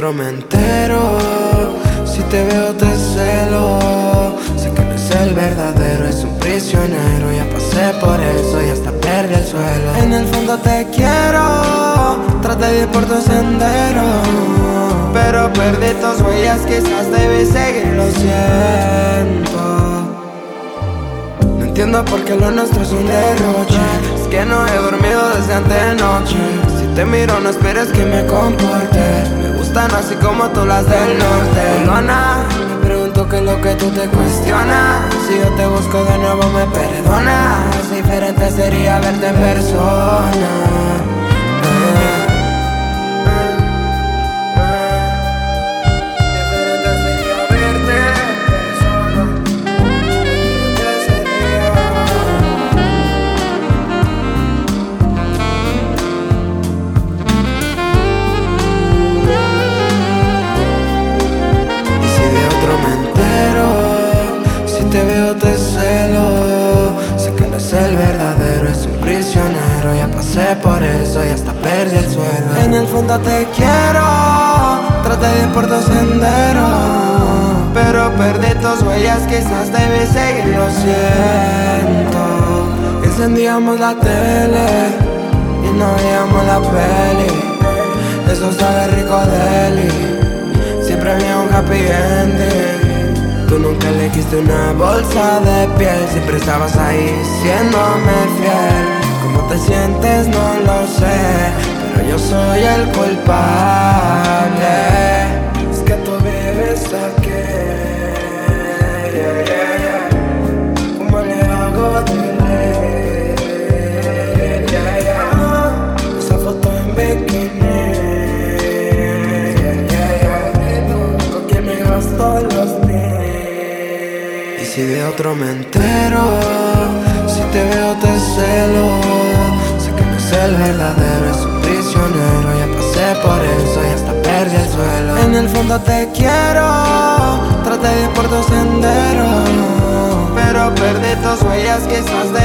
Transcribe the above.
otro me entero. Si te veo te celo. Sé que no es el verdadero, es un prisionero. Ya pasé por eso y hasta perdí el suelo. En el fondo te quiero, traté de ir por tu sendero, pero perdí tus huellas, quizás debí seguir, lo siento. No entiendo por qué lo nuestro es un derroche. Es que no he dormido desde antenoche. Si te miro no esperes que me comporte. Me gustan así como tú las del norte. Lona, me pregunto qué es lo que tú te cuestionas. Si yo te busco de nuevo me perdonas. Diferente sería verte en persona. Te veo te celo. Sé que no es el verdadero, es un prisionero. Ya pasé por eso y hasta perdí el suelo. En el fondo te quiero, traté de ir por tu sendero, pero perdí tus huellas, quizás debí seguir, lo siento. Encendíamos la tele y no veíamos la peli. Eso sabe rico deli. Siempre había un happy ending. Tú nunca elegiste una bolsa de piel, siempre estabas ahí siéndome fiel. ¿Cómo te sientes? No lo sé, pero yo soy el culpable. Es que tú vives aquí, ¿cómo le hago de leer? Esa foto en bikini, ¿con quién me gasto los días? Si de otro me entero, si te veo te celo. Sé que no es el verdadero, es un prisionero. Ya pasé por eso y hasta perdí el suelo. En el fondo te quiero, traté de ir por tu sendero, pero perdí tus huellas, quizás